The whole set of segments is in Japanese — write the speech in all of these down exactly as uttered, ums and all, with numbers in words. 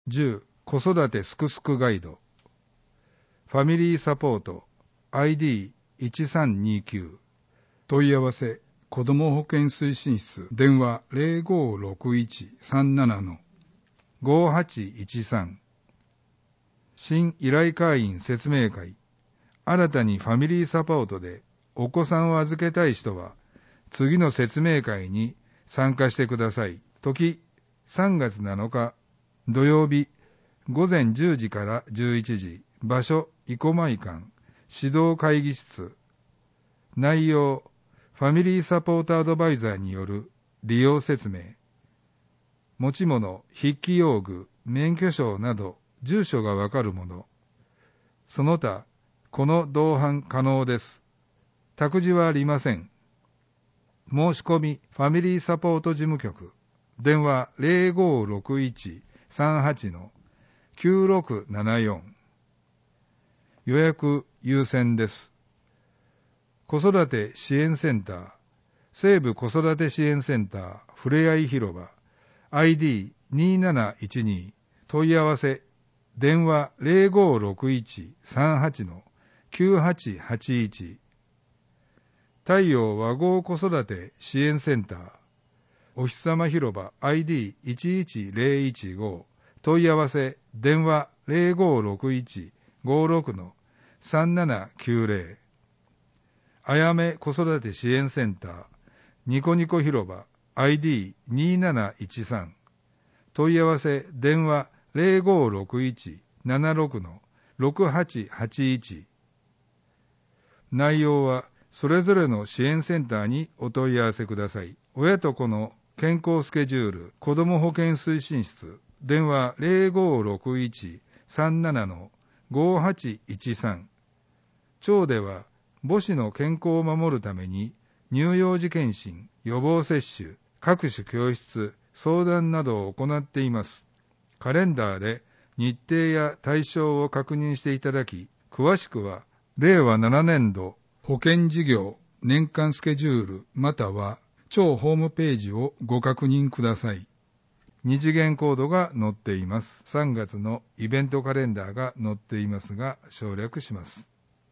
じゅう. 子育てすくすくガイド。ファミリーサポート アイディーいちさんにきゅう。問い合わせ子ども保健推進室電話 ゼロごろくいちさんななのごはちいちさん。新依頼会員説明会。新たにファミリーサポートでお子さんを預けたい人は次の説明会に参加してください。時さんがつなのか土曜日ごぜんじゅうじからじゅういちじ。場所生駒井館指導会議室。内容ファミリーサポートアドバイザーによる利用説明。持ち物、筆記用具、免許証など住所がわかるもの。その他、この同伴可能です。託児はありません。申し込みファミリーサポート事務局。電話 ゼロごろくいちさんはちのきゅうろくななよん。予約優先です。子育て支援センター、西部子育て支援センター、ふれあい広場、アイディーになないちに。問い合わせ、電話 ゼロごろくいちさんはちのきゅうはちはちいち。太陽和合子育て支援センター、お日様広場 アイディーいちいちゼロいちご。問い合わせ、電話 ゼロごろくいちごろくのさんななきゅうゼロ。あやめ子育て支援センター、ニコニコ広場 アイディーになないちさん。問い合わせ、電話 ゼロごろくいちななろくのろくはちはちいち。内容はそれぞれの支援センターにお問い合わせください。親と子の健康スケジュール、子ども保健推進室、電話 ゼロごろくいちさんななのごはちいちさん。町では母子の健康を守るために乳幼児健診、予防接種、各種教室、相談などを行っています。カレンダーで日程や対象を確認していただき、詳しくはれいわななねんど保健事業年間スケジュールまたは町ホームページをご確認ください。二次元コードが載っています。さんがつのイベントカレンダーが載っていますが省略します。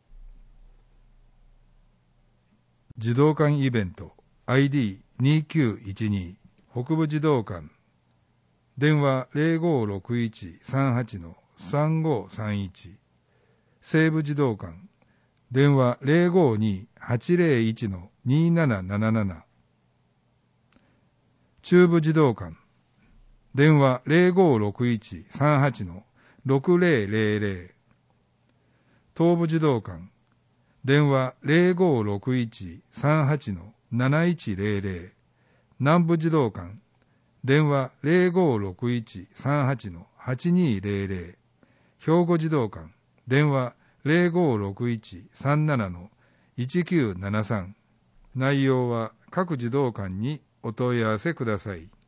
児童館イベント アイディーにきゅういちに。北部児童館電話 ゼロごろくいちさんはちのさんごさんいち。西部児童館電話 ゼロごにはちゼロいちのになななななな。中部児童館電話 ゼロごろくいちさんはちのろくゼロゼロゼロ。東部児童館電話 ゼロごろくいちさんはちのなないちゼロゼロ。南部児童館電話 ゼロごろくいちさんはちのはちにゼロゼロ。兵庫児童館電話 ゼロごろくいちさんななのいちきゅうななさん。内容は各児童館にお問い合わせください。